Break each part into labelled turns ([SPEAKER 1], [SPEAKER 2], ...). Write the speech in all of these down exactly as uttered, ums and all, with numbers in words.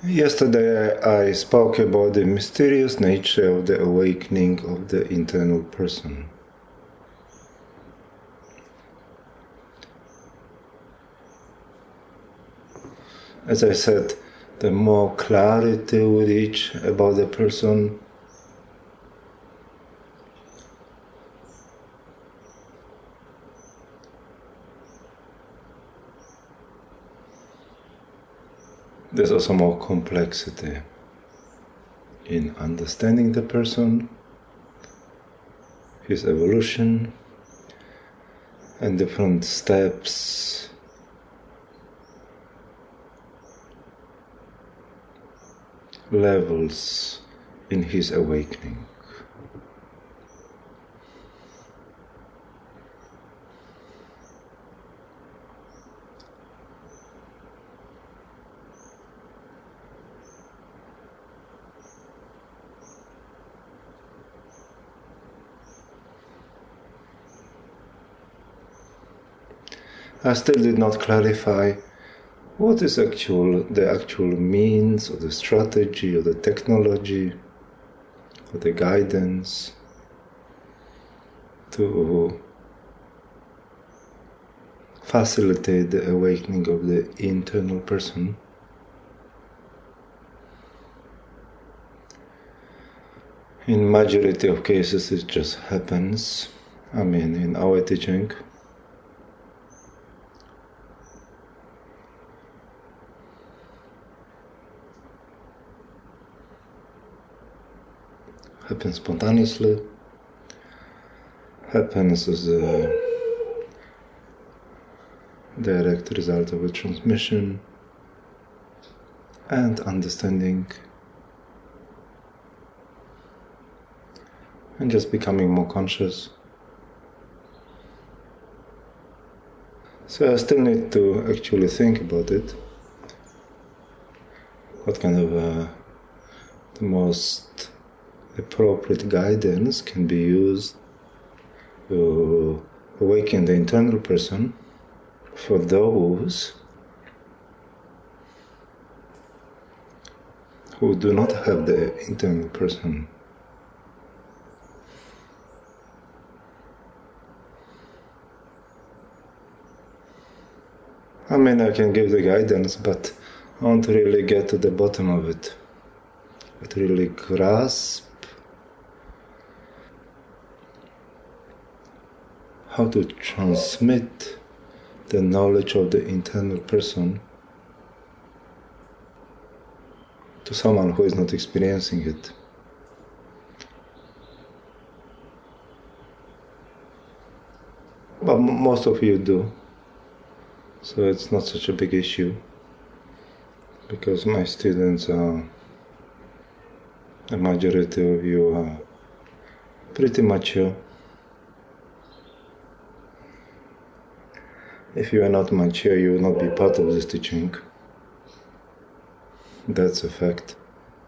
[SPEAKER 1] Yesterday I spoke about the mysterious nature of the awakening of the internal person. As I said, the more clarity we reach about the person, there's also more complexity in understanding the person, his evolution, and different steps levels in his awakening. I still did not clarify what is actual, the actual means or the strategy or the technology or the guidance to facilitate the awakening of the internal person. In majority of cases it just happens. I mean, in our teaching, happens spontaneously, happens as a direct result of a transmission and understanding, and just becoming more conscious. So I still need to actually think about it. What kind of uh, the most appropriate guidance can be used to awaken the internal person for those who do not have the internal person. I mean, I can give the guidance, but I won't really get to the bottom of it. It really grasp how to transmit the knowledge of the internal person to someone who is not experiencing it. But m- most of you do, so it's not such a big issue, because my students are, the majority of you are pretty mature. If you are not mature, you will not be part of this teaching. That's a fact.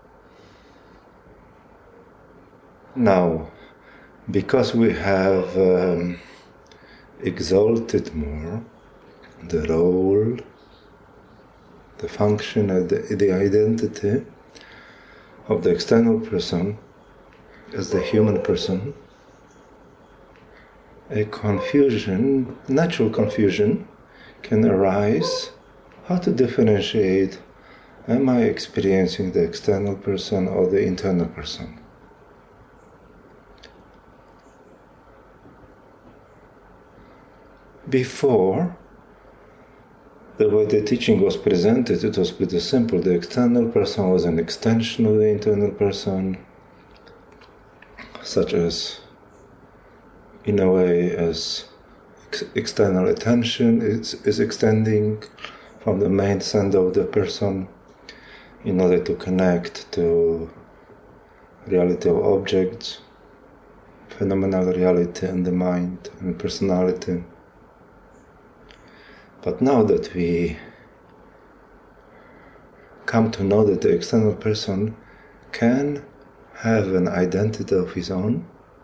[SPEAKER 1] Now, because we have um, exalted more the role, the function, and the, the identity of the external person as the human person, a confusion, natural confusion, can arise how to differentiate, am I experiencing the external person or the internal person? Before, the way the teaching was presented, it was pretty simple. The external person was an extension of the internal person, such as in a way as ex- external attention is, is extending from the main center of the person in order to connect to reality of objects, phenomenal reality and the mind and personality. But now that we come to know that the external person can have an identity of his own,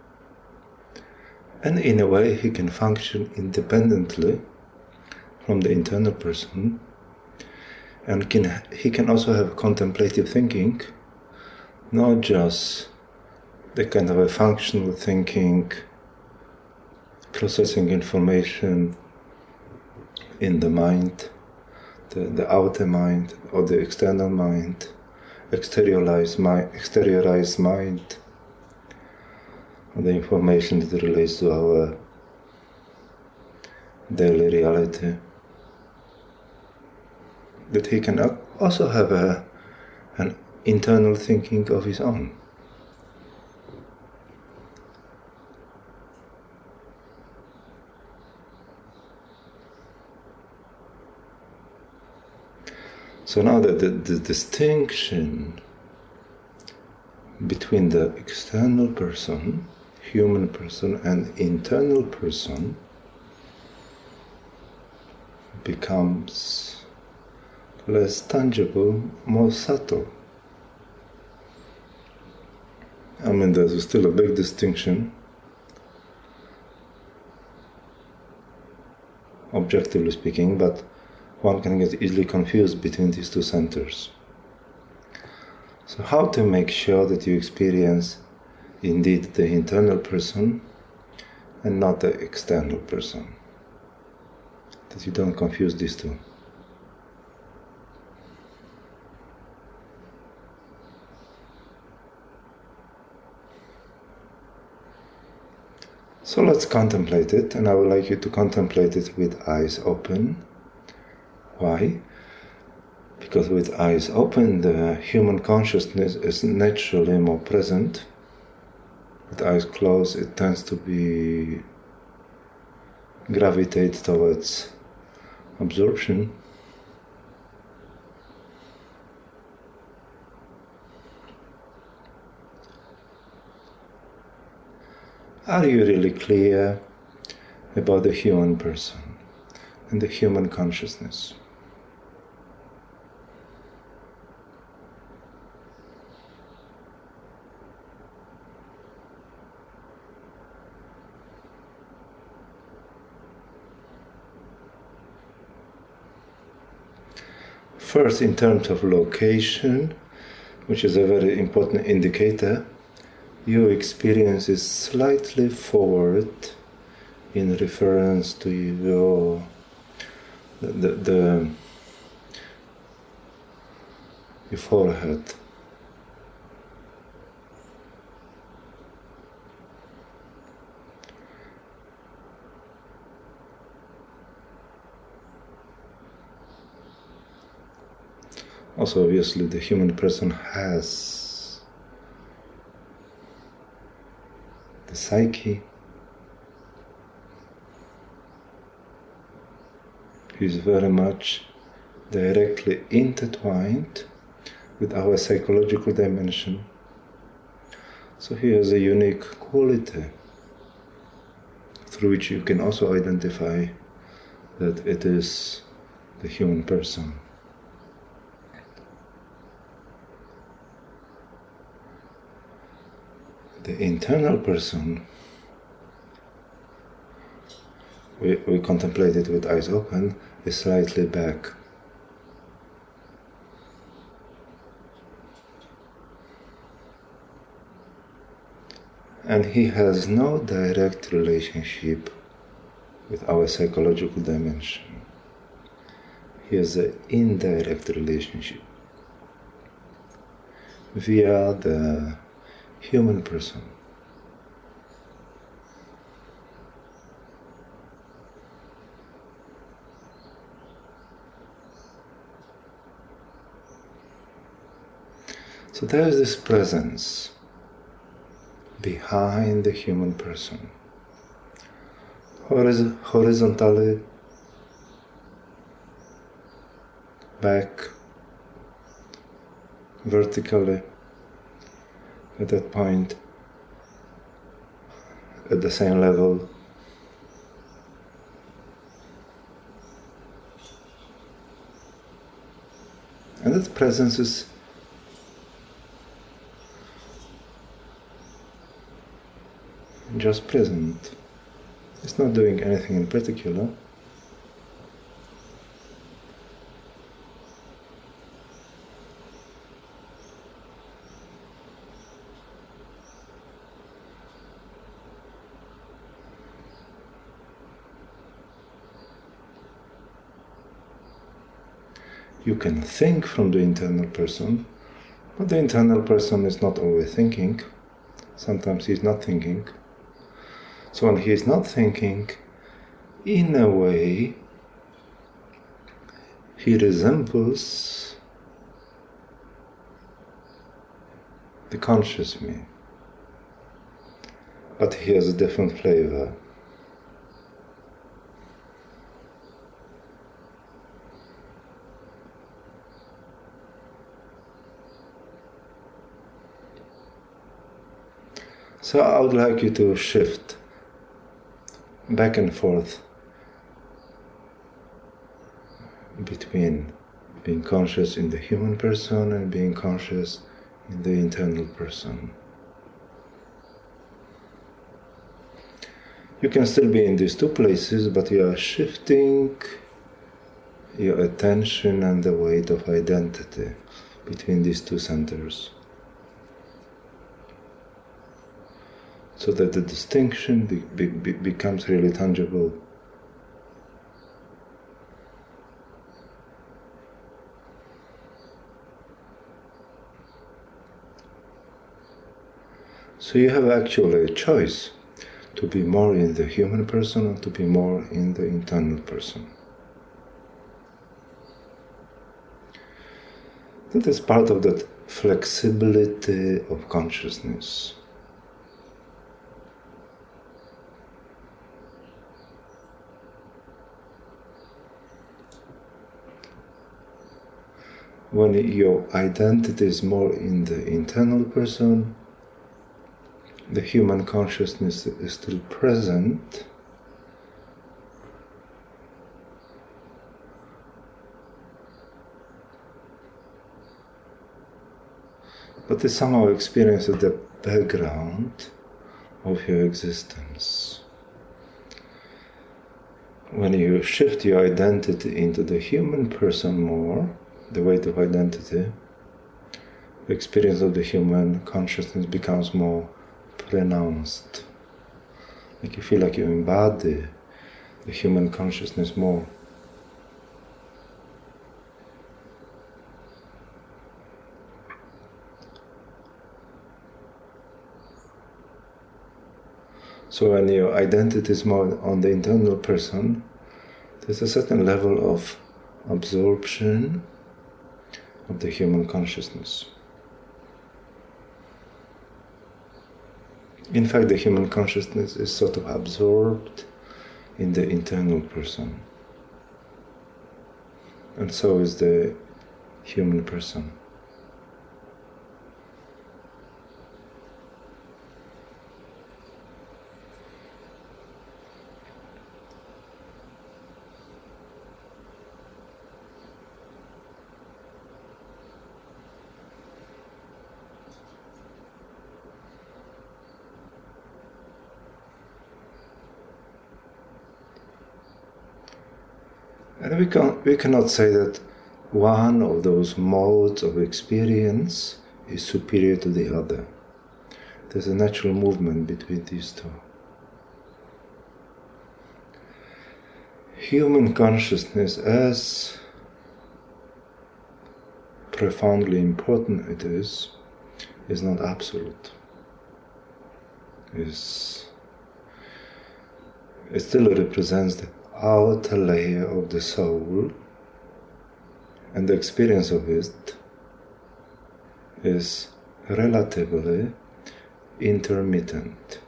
[SPEAKER 1] and in a way he can function independently from the internal person, And can, he can also have contemplative thinking, not just the kind of a functional thinking, processing information in the mind, the, the outer mind or the external mind, exteriorized mind, exteriorized mind, the information that relates to our daily reality. That he can also have a, an internal thinking of his own. So now the, the, the distinction between the external person, human person, and internal person becomes less tangible, more subtle. I mean, there's still a big distinction, objectively speaking, but one can get easily confused between these two centers. So how to make sure that you experience indeed the internal person and not the external person? That you don't confuse these two. So let's contemplate it, and I would like you to contemplate it with eyes open. Why? Because with eyes open, the human consciousness is naturally more present. With eyes closed, it tends to be gravitate towards absorption. Are you really clear about the human person and the human consciousness? First, in terms of location, which is a very important indicator, your experience is slightly forward in reference to your the, the, the your forehead. Also, obviously, the human person has the psyche, is very much directly intertwined with our psychological dimension. So he has a unique quality through which you can also identify that it is the human person. The internal person, we, we contemplate it with eyes open, is slightly back. And he has no direct relationship with our psychological dimension. He has an indirect relationship via the human person. So there is this presence behind the human person, Horiz- horizontally back, vertically at that point, at the same level. And that presence is just present. It's not doing anything in particular. You can think from the internal person, but the internal person is not always thinking. Sometimes he's not thinking. So when he's not thinking, in a way, he resembles the conscious me, but he has a different flavor. So I would like you to shift back and forth between being conscious in the human person and being conscious in the internal person. You can still be in these two places, but you are shifting your attention and the weight of identity between these two centers, so that the distinction be, be, be becomes really tangible. So you have actually a choice to be more in the human person or to be more in the internal person. That is part of that flexibility of consciousness. When your identity is more in the internal person, the human consciousness is still present, but is somehow experienced at the background of your existence. When you shift your identity into the human person more, the weight of identity, the experience of the human consciousness becomes more pronounced. Like you feel like you embody the human consciousness more. So when your identity is more on the internal person, there's a certain level of absorption of the human consciousness. In fact, the human consciousness is sort of absorbed in the internal person, and so is the human person. And we, can, we cannot say that one of those modes of experience is superior to the other. There's a natural movement between these two. Human consciousness, as profoundly important it is, is not absolute. It's, it still represents the outer layer of the soul, and the experience of it is relatively intermittent.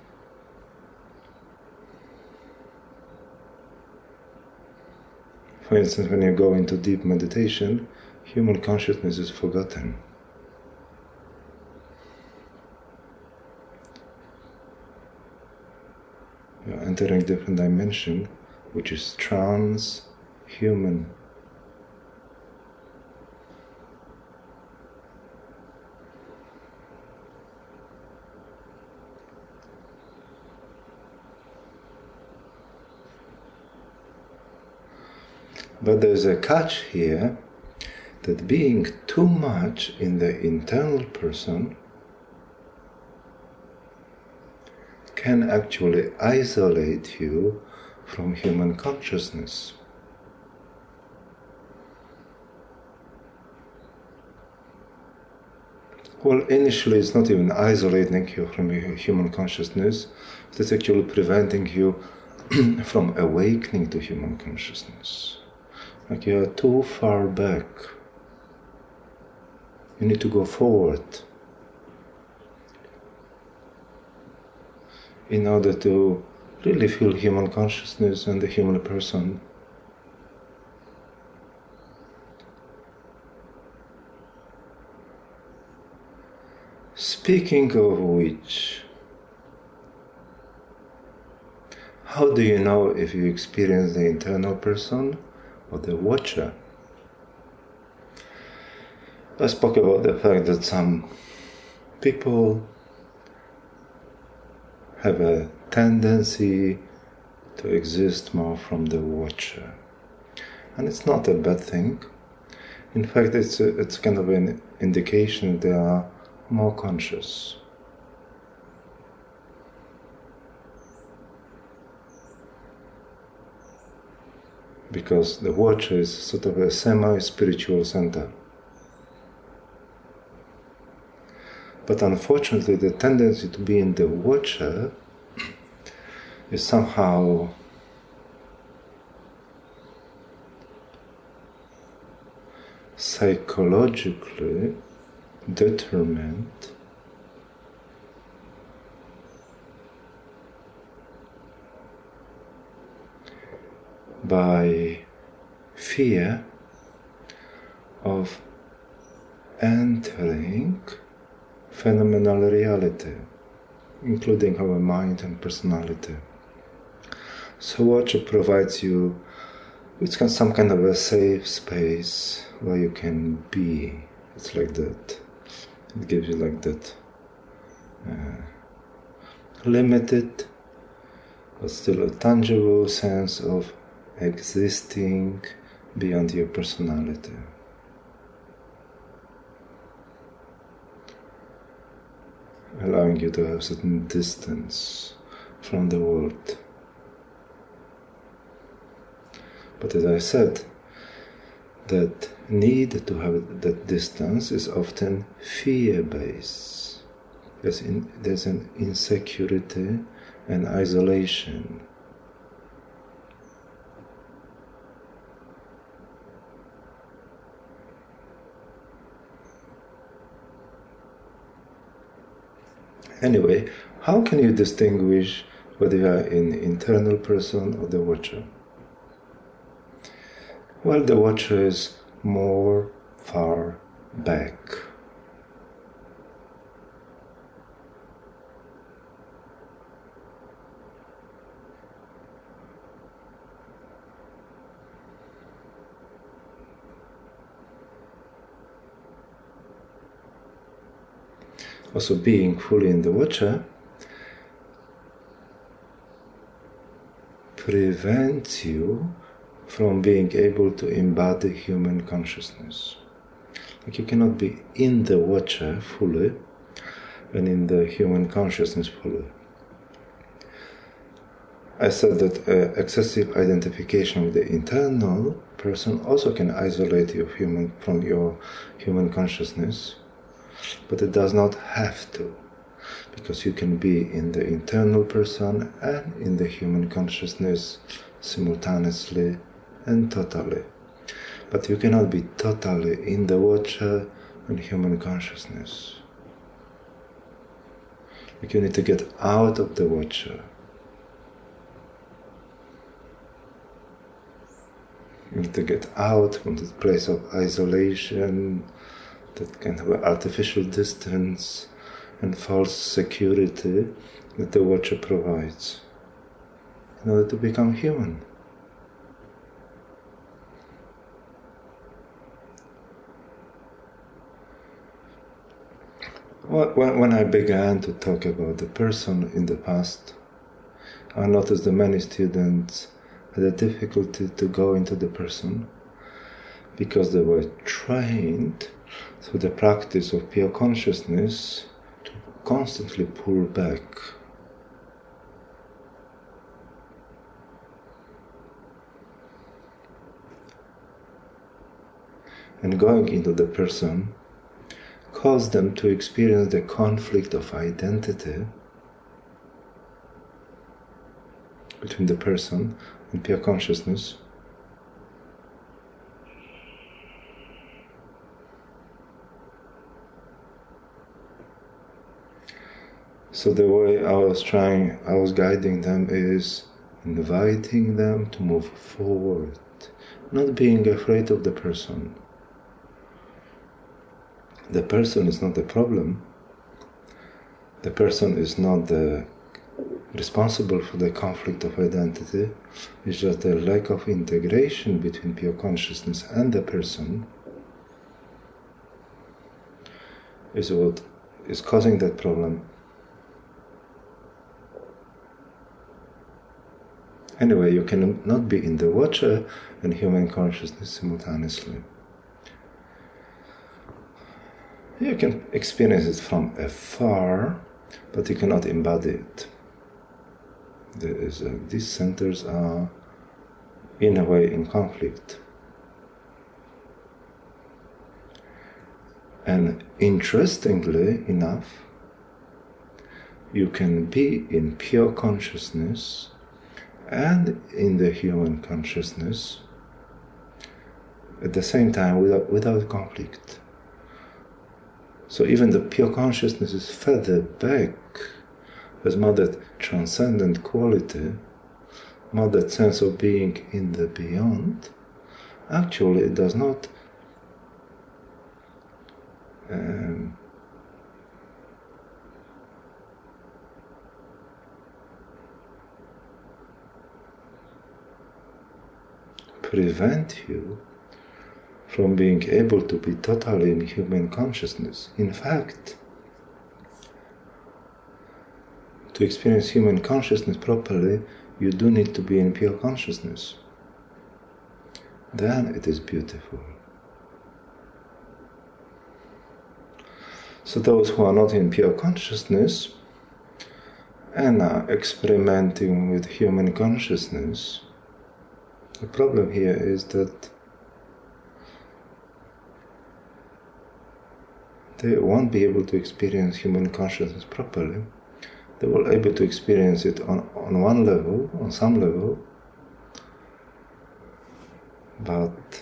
[SPEAKER 1] For instance, when you go into deep meditation, human consciousness is forgotten. You're entering a different dimension, which is trans-human. But there's a catch here, that being too much in the internal person can actually isolate you from human consciousness. Well, initially it's not even isolating you from your human consciousness, it's actually preventing you from awakening to human consciousness. Like you are too far back. You need to go forward in order to really feel human consciousness and the human person. Speaking of which, how do you know if you experience the internal person or the watcher? I spoke about the fact that some people have a tendency to exist more from the watcher. And it's not a bad thing. In fact, it's, a, it's kind of an indication they are more conscious. Because the watcher is sort of a semi-spiritual center. But unfortunately, the tendency to be in the watcher is somehow psychologically determined by fear of entering phenomenal reality, including our mind and personality. So watcher provides you with some kind of a safe space where you can be. It's like that. It gives you like that uh, limited but still a tangible sense of existing beyond your personality. Allowing you to have certain distance from the world. But as I said, that need to have that distance is often fear-based. There's, in, there's an insecurity and isolation. Anyway, how can you distinguish whether you are an internal person or the watcher? Well, the watcher is more far back. Also, being fully in the watcher prevents you from being able to embody human consciousness. Like you cannot be in the watcher fully and in the human consciousness fully. I said that uh, excessive identification with the internal person also can isolate you human, from your human consciousness, but it does not have to, because you can be in the internal person and in the human consciousness simultaneously and totally. But you cannot be totally in the watcher and human consciousness. Like you need to get out of the watcher. You need to get out from this place of isolation, that kind of artificial distance and false security that the watcher provides in order to become human. When, when I began to talk about the person in the past, I noticed that many students had a difficulty to go into the person because they were trained through the practice of pure consciousness to constantly pull back. And going into the person cause them to experience the conflict of identity between the person and pure consciousness. So the way I was trying, I was guiding them is inviting them to move forward, not being afraid of the person. The person is not the problem. The person is not the responsible for the conflict of identity. It's just the lack of integration between pure consciousness and the person is what is causing that problem. Anyway, you can not be in the watcher and human consciousness simultaneously. You can experience it from afar, but you cannot embody it. There is a, these centers are, in a way, in conflict. And interestingly enough, you can be in pure consciousness and in the human consciousness at the same time without, without conflict. So even the pure consciousness is further back, has more that transcendent quality, more that sense of being in the beyond. Actually, it does not um, prevent you from being able to be totally in human consciousness. In fact, to experience human consciousness properly, you do need to be in pure consciousness. Then it is beautiful. So those who are not in pure consciousness and are experimenting with human consciousness, the problem here is that they won't be able to experience human consciousness properly. They will be able to experience it on, on one level, on some level, but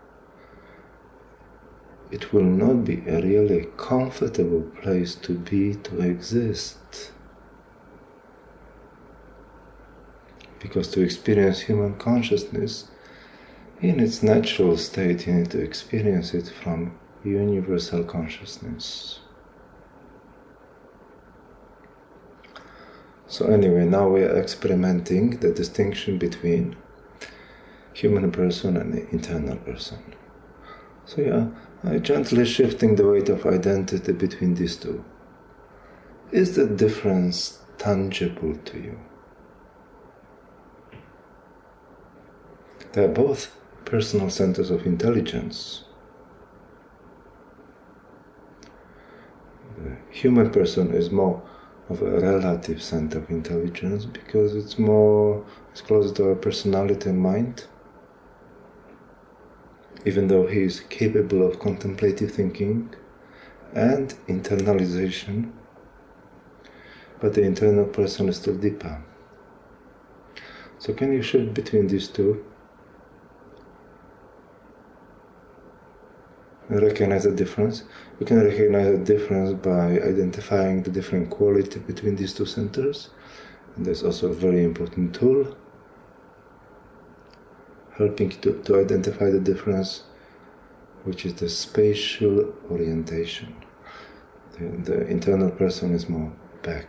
[SPEAKER 1] it will not be a really comfortable place to be, to exist. Because to experience human consciousness in its natural state, you need to experience it from universal consciousness. So anyway, now we are experimenting the distinction between human person and internal person. So yeah, I'm gently shifting the weight of identity between these two. Is the difference tangible to you? They are both personal centers of intelligence. The human person is more of a relative center of intelligence because it's more, it's closer to our personality and mind. Even though he is capable of contemplative thinking and internalization, but the internal person is still deeper. So can you shift between these two? Recognize the difference. You can recognize the difference by identifying the different quality between these two centers. And there's also a very important tool helping to, to identify the difference, which is the spatial orientation. The, the internal person is more back.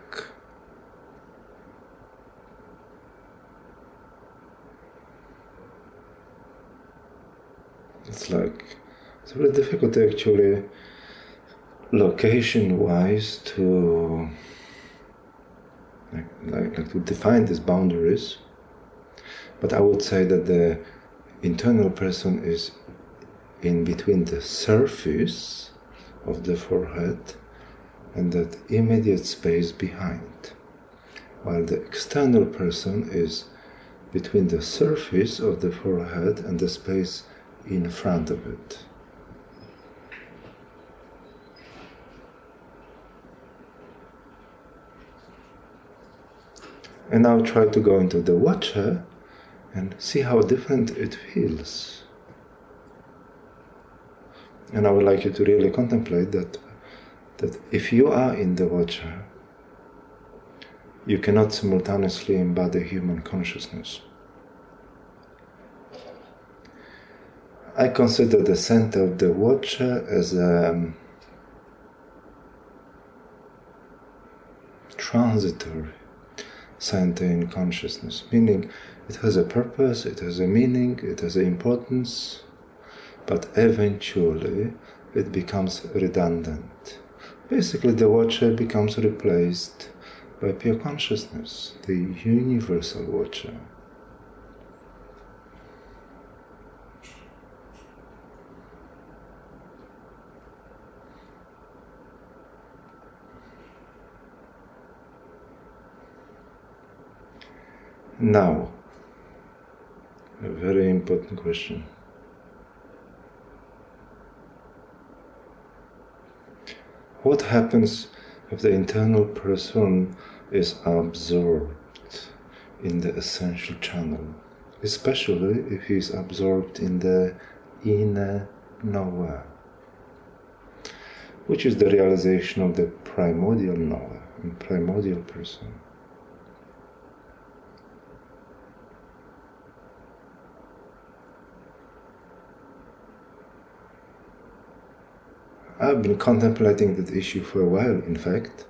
[SPEAKER 1] It's like it's very difficult actually, location-wise, to like, like, like to define these boundaries. But I would say that the internal person is in between the surface of the forehead and that immediate space behind, while the external person is between the surface of the forehead and the space in front of it. And now try to go into the watcher and see how different it feels. And I would like you to really contemplate that, that if you are in the watcher, you cannot simultaneously embody human consciousness. I consider the center of the watcher as a um, transitory center in consciousness, meaning it has a purpose, it has a meaning, it has an importance, but eventually it becomes redundant. Basically, the watcher becomes replaced by pure consciousness, the universal watcher. Now, a very important question. What happens if the internal person is absorbed in the essential channel, especially if he is absorbed in the inner knower, which is the realization of the primordial knower and primordial person? I've been contemplating that issue for a while, in fact.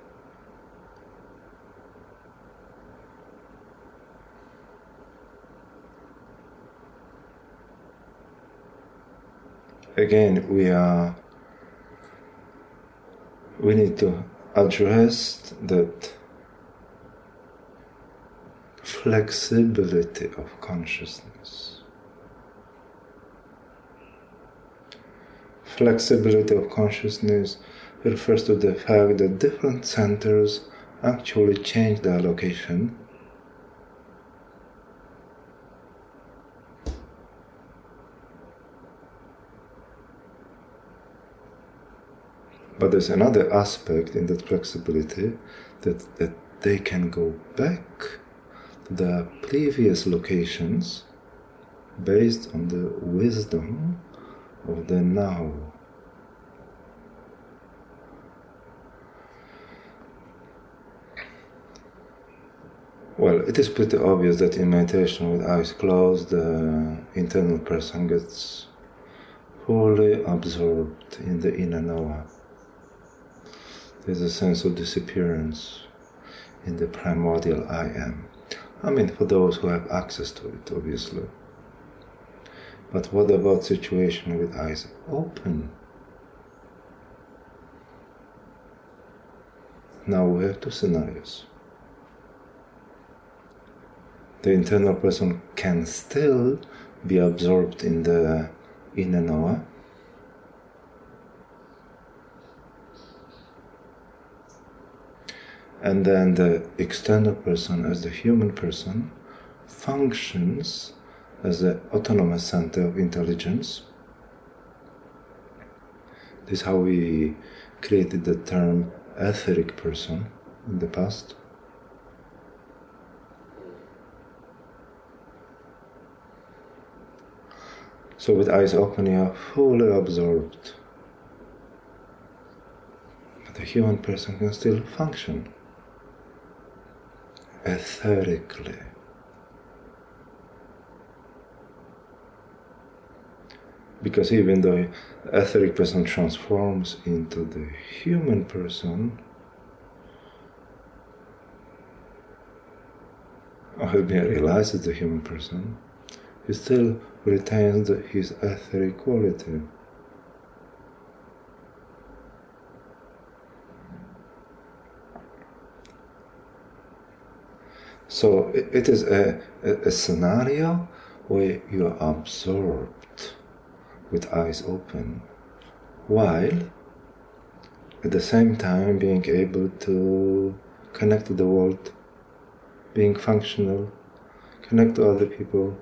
[SPEAKER 1] Again, we are, we need to address that flexibility of consciousness. Flexibility of consciousness refers to the fact that different centers actually change their location but there's another aspect in that flexibility that, that they can go back to their previous locations based on the wisdom of the now. Well, it is pretty obvious that in meditation with eyes closed, the internal person gets fully absorbed in the inner knower. There's a sense of disappearance in the primordial I am. I mean, for those who have access to it, obviously. But what about situation with eyes open? Now we have two scenarios. The internal person can still be absorbed in the inner knower, and then the external person, as the human person, functions as an autonomous center of intelligence. This is how we created the term etheric person in the past. So with eyes open, you are fully absorbed. But the human person can still function etherically. Because even though the etheric person transforms into the human person, or has been realized as the human person, he still retains his etheric quality. So it is a, a, a scenario where you are absorbed with eyes open, while at the same time being able to connect to the world, being functional, connect to other people.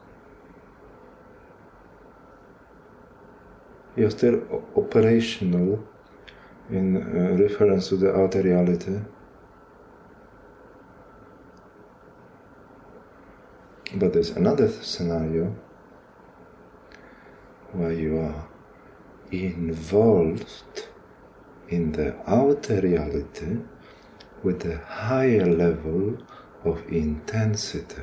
[SPEAKER 1] You're still operational in uh, reference to the outer reality. But there's another scenario where you are involved in the outer reality with a higher level of intensity.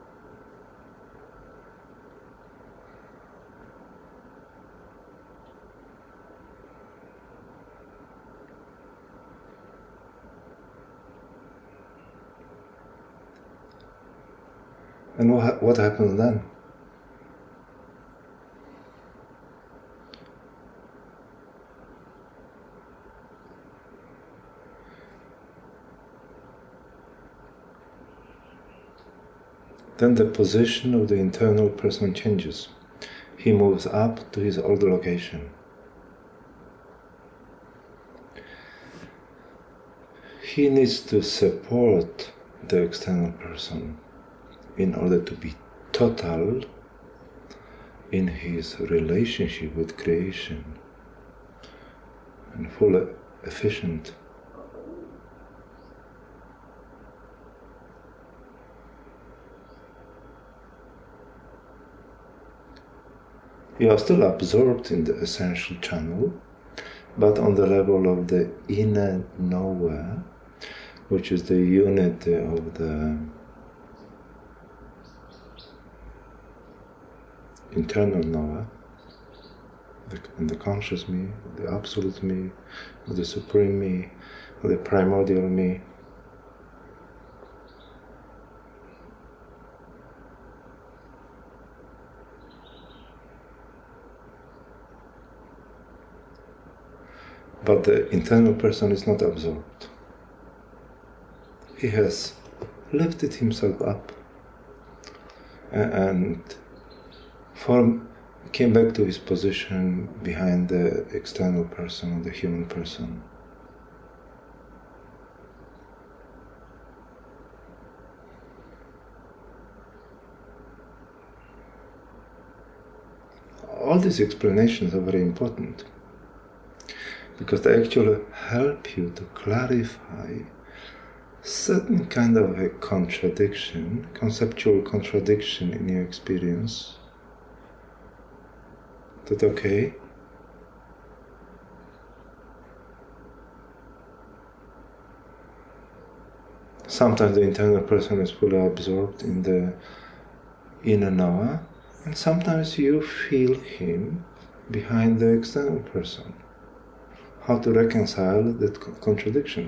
[SPEAKER 1] And what, what happens then? Then the position of the internal person changes. He moves up to his old location. He needs to support the external person in order to be total in his relationship with creation and fully efficient. You are still absorbed in the essential channel, but on the level of the inner knower, which is the unity of the internal knower, the, and the conscious me, the absolute me, the supreme me, the primordial me. But the internal person is not absorbed. He has lifted himself up and form, came back to his position behind the external person, the human person. All these explanations are very important, because they actually help you to clarify certain kind of a contradiction, conceptual contradiction in your experience. That okay? Sometimes the internal person is fully absorbed in the inner knower, and sometimes you feel him behind the external person. How to reconcile that contradiction?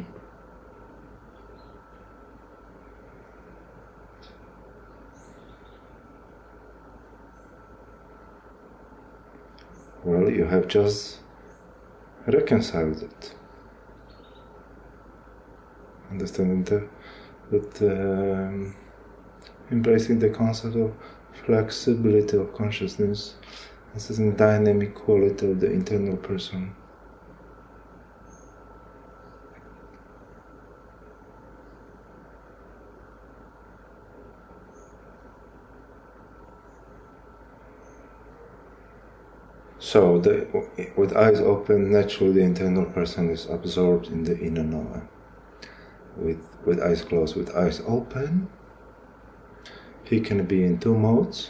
[SPEAKER 1] Well, you have just reconciled it. Understanding the, that um, embracing the concept of flexibility of consciousness as a dynamic quality of the internal person. So, the, with eyes open, naturally the internal person is absorbed in the inner knower. With, with eyes closed, with eyes open, he can be in two modes.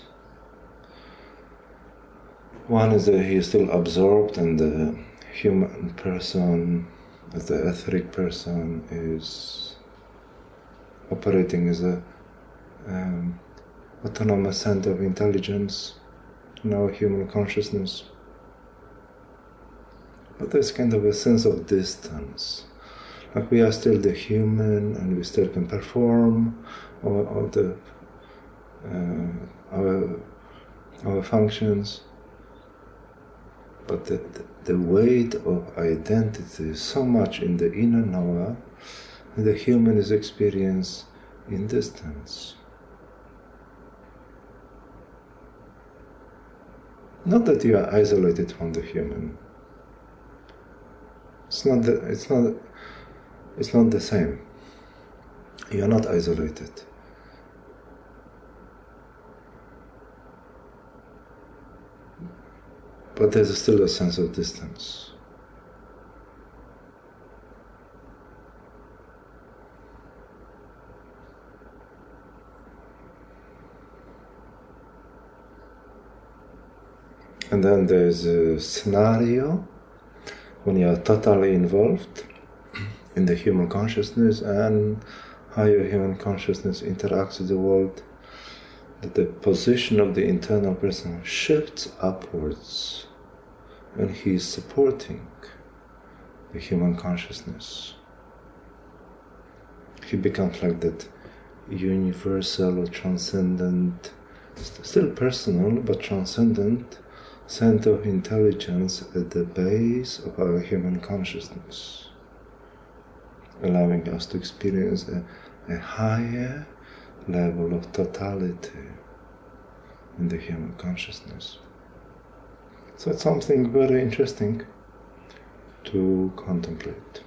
[SPEAKER 1] One is that he is still absorbed, and the human person, as the etheric person, is operating as a um, autonomous center of intelligence in our human consciousness. But there's kind of a sense of distance. Like we are still the human and we still can perform all, all the uh, our, our functions. But the, the, the weight of identity is so much in the inner knower, and the human is experienced in distance. Not that you are isolated from the human. It's not the, it's not it's not the same. You are not isolated. But there's still a sense of distance. And then there's a scenario when you are totally involved in the human consciousness and how your human consciousness interacts with the world, that the position of the internal person shifts upwards when he is supporting the human consciousness. He becomes like that universal or transcendent, still personal but transcendent center of intelligence at the base of our human consciousness, allowing us to experience a, a higher level of totality in the human consciousness. So it's something very interesting to contemplate.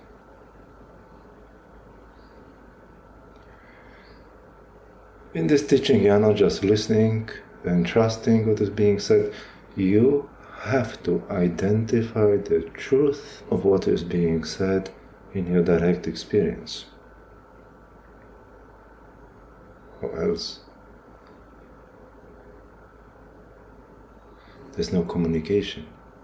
[SPEAKER 1] In this teaching, you are not just listening and trusting what is being said. You have to identify the truth of what is being said in your direct experience. Or else there's no communication.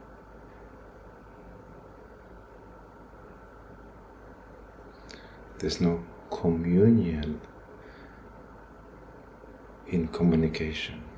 [SPEAKER 1] There's no communion in communication.